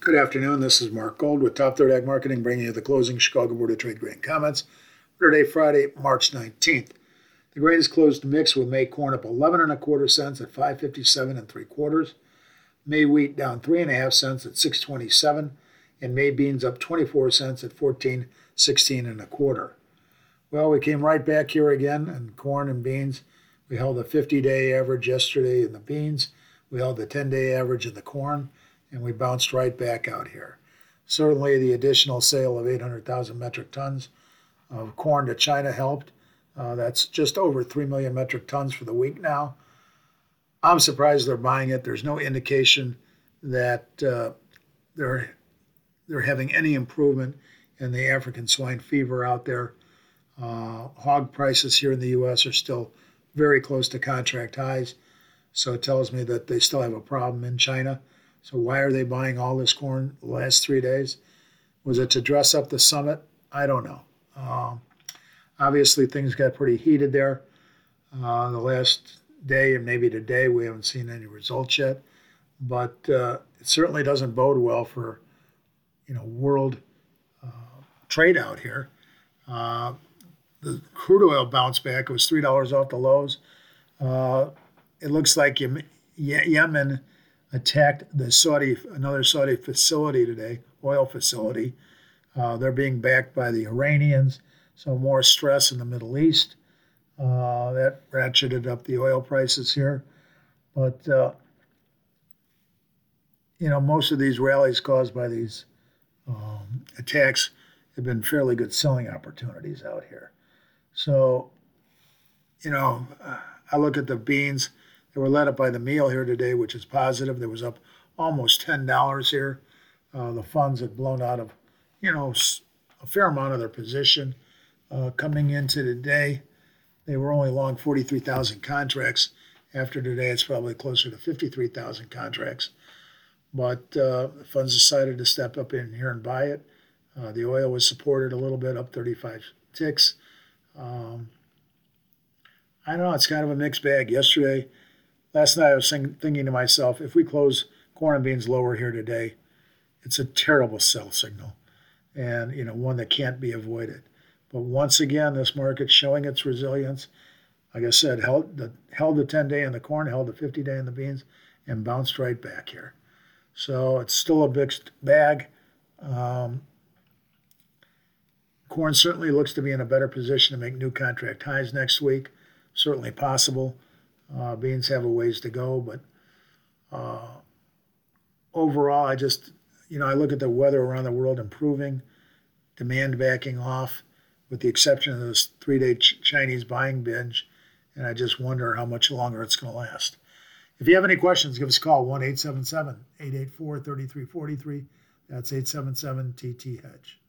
Good afternoon. This is Mark Gold with Top Third Ag Marketing, bringing you the closing Chicago Board of Trade grain comments for today, Friday, March 19th. The grains closed mixed with May corn up 11 1/4 cents at 5.57 3/4. May wheat down 3 1/2 cents at 6.27, and May beans up 24 cents at 14.16 1/4. Well, we came right back here again in corn and beans. We held the 50-day average yesterday in the beans. We held the 10-day average in the corn, and we bounced right back out here. Certainly, the additional sale of 800,000 metric tons of corn to China helped. That's just over 3 million metric tons for the week now. I'm surprised they're buying it. There's no indication that they're having any improvement in the African swine fever out there. Hog prices here in the U.S. are still very close to contract highs, so it tells me that they still have a problem in China. So why are they buying all this corn the last 3 days? Was it to dress up the summit? I don't know. Obviously, things got pretty heated there. The last day and maybe today, we haven't seen any results yet. But it certainly doesn't bode well for, world trade out here. The crude oil bounced back. It was $3 off the lows. It looks like Yemen attacked another Saudi facility today, oil facility. They're being backed by the Iranians, so more stress in the Middle East. That ratcheted up the oil prices here. But, most of these rallies caused by these attacks have been fairly good selling opportunities out here. So, I look at the beans. They were led up by the meal here today, which is positive. There was up almost $10 here. The funds had blown out of, a fair amount of their position. Coming into today, they were only long 43,000 contracts. After today, it's probably closer to 53,000 contracts. But the funds decided to step up in here and buy it. The oil was supported a little bit, up 35 ticks. I don't know. It's kind of a mixed bag. Last night I was thinking to myself, if we close corn and beans lower here today, it's a terrible sell signal and, one that can't be avoided. But once again, this market's showing its resilience. Like I said, held the 10-day in the corn, held the 50-day in the beans, and bounced right back here. So it's still a mixed bag. Corn certainly looks to be in a better position to make new contract highs next week. Certainly possible. Beans have a ways to go, but overall, I look at the weather around the world improving, demand backing off, with the exception of this 3-day Chinese buying binge, and I just wonder how much longer it's going to last. If you have any questions, give us a call, 1-877-884-3343. That's 877-TT-HEDGE.